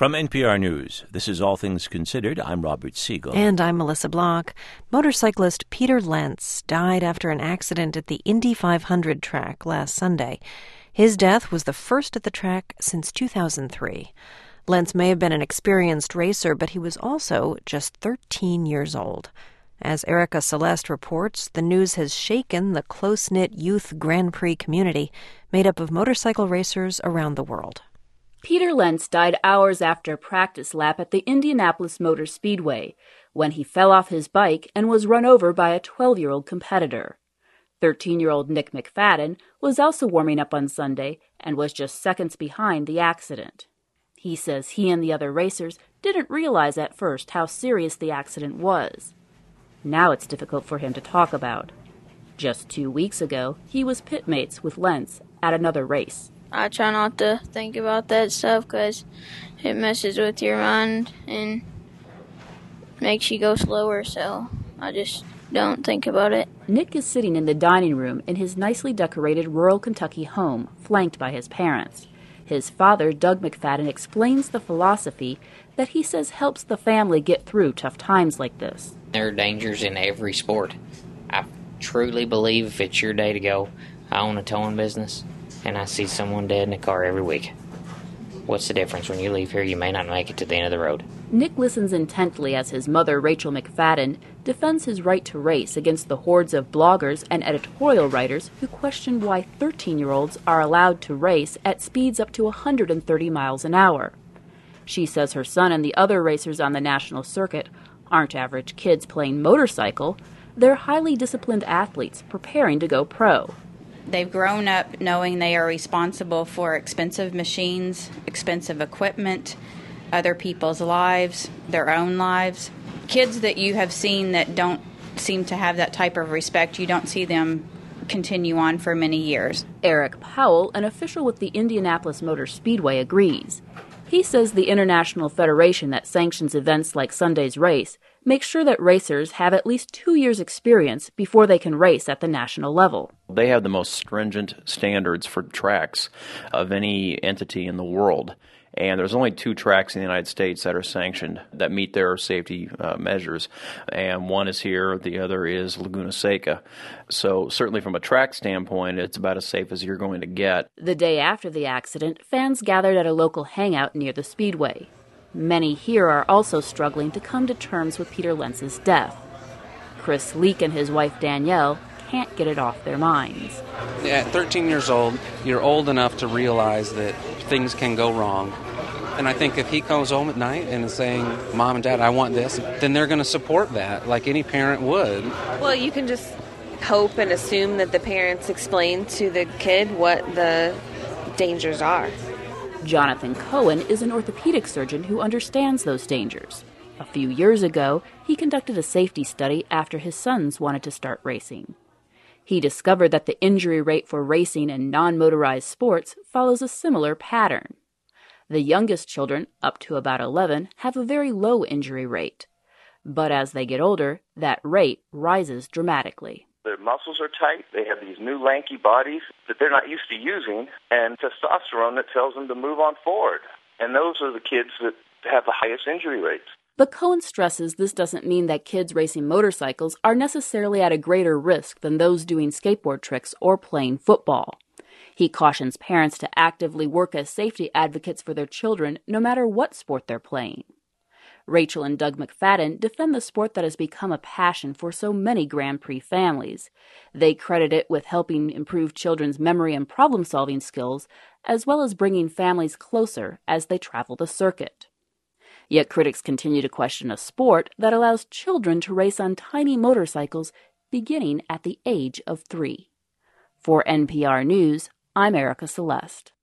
From NPR News, this is All Things Considered. I'm Robert Siegel. And I'm Melissa Block. Motorcyclist Peter Lentz died after an accident at the Indy 500 track last Sunday. His death was the first at the track since 2003. Lentz may have been an experienced racer, but he was also just 13 years old. As Erica Celeste reports, the news has shaken the close-knit youth Grand Prix community made up of motorcycle racers around the world. Peter Lentz died hours after a practice lap at the Indianapolis Motor Speedway when he fell off his bike and was run over by a 12-year-old competitor. 13-year-old Nick McFadden was also warming up on Sunday and was just seconds behind the accident. He says he and the other racers didn't realize at first how serious the accident was. Now it's difficult for him to talk about. Just 2 weeks ago, he was pitmates with Lentz at another race. I try not to think about that stuff because it messes with your mind and makes you go slower, so I just don't think about it. Nick is sitting in the dining room in his nicely decorated rural Kentucky home, flanked by his parents. His father, Doug McFadden, explains the philosophy that he says helps the family get through tough times like this. There are dangers in every sport. I truly believe if it's your day to go, I own a towing business, and I see someone dead in a car every week. What's the difference? When you leave here, you may not make it to the end of the road. Nick listens intently as his mother, Rachel McFadden, defends his right to race against the hordes of bloggers and editorial writers who question why 13-year-olds are allowed to race at speeds up to 130 miles an hour. She says her son and the other racers on the national circuit aren't average kids playing motorcycle. They're highly disciplined athletes preparing to go pro. They've grown up knowing they are responsible for expensive machines, expensive equipment, other people's lives, their own lives. Kids that you have seen that don't seem to have that type of respect, you don't see them continue on for many years. Eric Powell, an official with the Indianapolis Motor Speedway, agrees. He says the international federation that sanctions events like Sunday's race makes sure that racers have at least 2 years' experience before they can race at the national level. They have the most stringent standards for tracks of any entity in the world. And there's only 2 tracks in the United States that are sanctioned that meet their safety measures. And one is here, the other is Laguna Seca. So certainly from a track standpoint, it's about as safe as you're going to get. The day after the accident, fans gathered at a local hangout near the speedway. Many here are also struggling to come to terms with Peter Lentz's death. Chris Leak and his wife Danielle can't get it off their minds. At 13 years old, you're old enough to realize that things can go wrong. And I think if he comes home at night and is saying, Mom and Dad, I want this, then they're going to support that like any parent would. Well, you can just hope and assume that the parents explain to the kid what the dangers are. Jonathan Cohen is an orthopedic surgeon who understands those dangers. A few years ago, he conducted a safety study after his sons wanted to start racing. He discovered that the injury rate for racing and non-motorized sports follows a similar pattern. The youngest children, up to about 11, have a very low injury rate. But as they get older, that rate rises dramatically. Their muscles are tight. They have these new lanky bodies that they're not used to using, and testosterone that tells them to move on forward. And those are the kids that have the highest injury rates. But Cohen stresses this doesn't mean that kids racing motorcycles are necessarily at a greater risk than those doing skateboard tricks or playing football. He cautions parents to actively work as safety advocates for their children, no matter what sport they're playing. Rachel and Doug McFadden defend the sport that has become a passion for so many Grand Prix families. They credit it with helping improve children's memory and problem-solving skills, as well as bringing families closer as they travel the circuit. Yet critics continue to question a sport that allows children to race on tiny motorcycles beginning at the age of 3. For NPR News, I'm Erica Celeste.